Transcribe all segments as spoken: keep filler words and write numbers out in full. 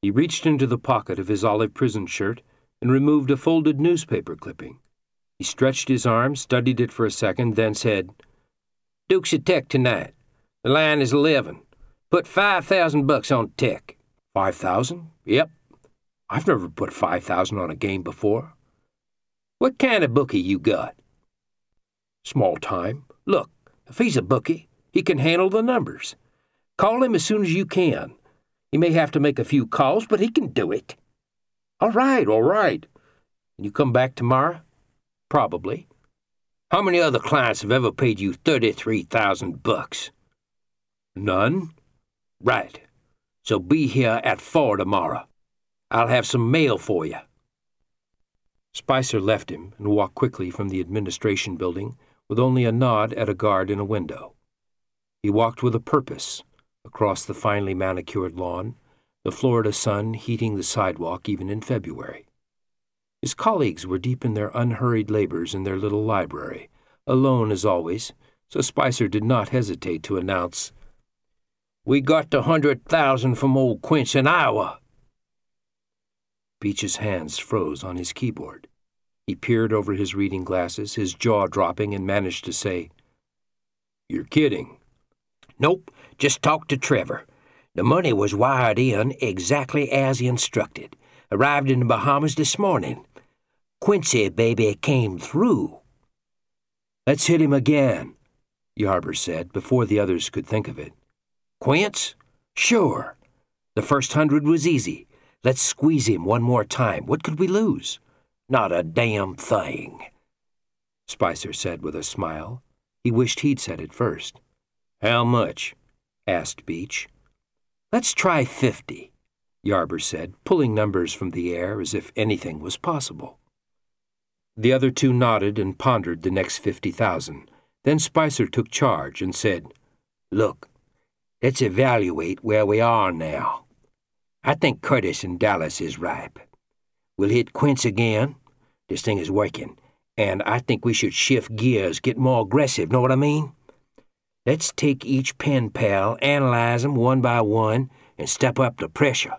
He reached into the pocket of his olive prison shirt and removed a folded newspaper clipping. He stretched his arm, studied it for a second, then said, "Dukes of Tech tonight. The line is eleven. Put five thousand bucks on Tech." Five thousand? Yep. I've never put five thousand on a game before. What kind of bookie you got? Small time. Look, if he's a bookie, he can handle the numbers. Call him as soon as you can. He may have to make a few calls, but he can do it. All right, all right. Can you come back tomorrow? Probably. How many other clients have ever paid you thirty-three thousand bucks? None? Right. So be here at four tomorrow. I'll have some mail for you. Spicer left him and walked quickly from the administration building with only a nod at a guard in a window. He walked with a purpose across the finely manicured lawn, the Florida sun heating the sidewalk even in February. His colleagues were deep in their unhurried labors in their little library, alone as always, so Spicer did not hesitate to announce, "We got the hundred thousand from old Quince in Iowa." Beach's hands froze on his keyboard. He peered over his reading glasses, his jaw dropping, and managed to say, "You're kidding." "Nope, just talked to Trevor. The money was wired in exactly as instructed. Arrived in the Bahamas this morning. Quincy, baby, came through." "Let's hit him again," Yarber said, before the others could think of it. "Quince? Sure. The first hundred was easy. Let's squeeze him one more time. What could we lose? Not a damn thing," Spicer said with a smile. He wished he'd said it first. "How much?" asked Beach. "Let's try fifty," Yarber said, pulling numbers from the air as if anything was possible. The other two nodded and pondered the next fifty thousand. Then Spicer took charge and said, "Look, let's evaluate where we are now. I think Curtis in Dallas is ripe. We'll hit Quince again. This thing is working. And I think we should shift gears, get more aggressive, know what I mean? Let's take each pen pal, analyze them one by one, and step up the pressure."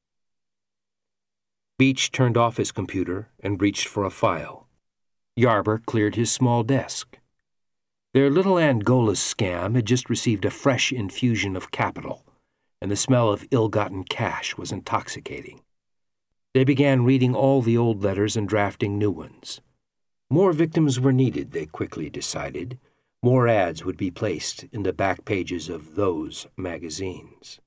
Beach turned off his computer and reached for a file. Yarber cleared his small desk. Their little Angola scam had just received a fresh infusion of capital, and the smell of ill-gotten cash was intoxicating. They began reading all the old letters and drafting new ones. More victims were needed, they quickly decided. More ads would be placed in the back pages of those magazines.